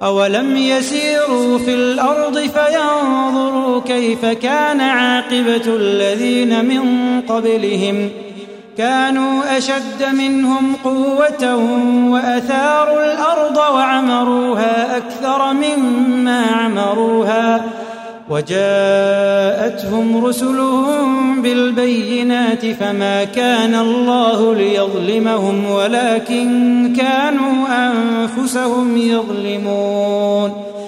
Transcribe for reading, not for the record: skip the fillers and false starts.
أولم يسيروا في الأرض فينظروا كيف كان عاقبة الذين من قبلهم كانوا أشد منهم قوة وأثاروا الأرض وعمروها أكثر مما عمروها وجاءتهم رسلهم بالبينات فما كان الله ليظلمهم ولكن كانوا أنفسهم يظلمون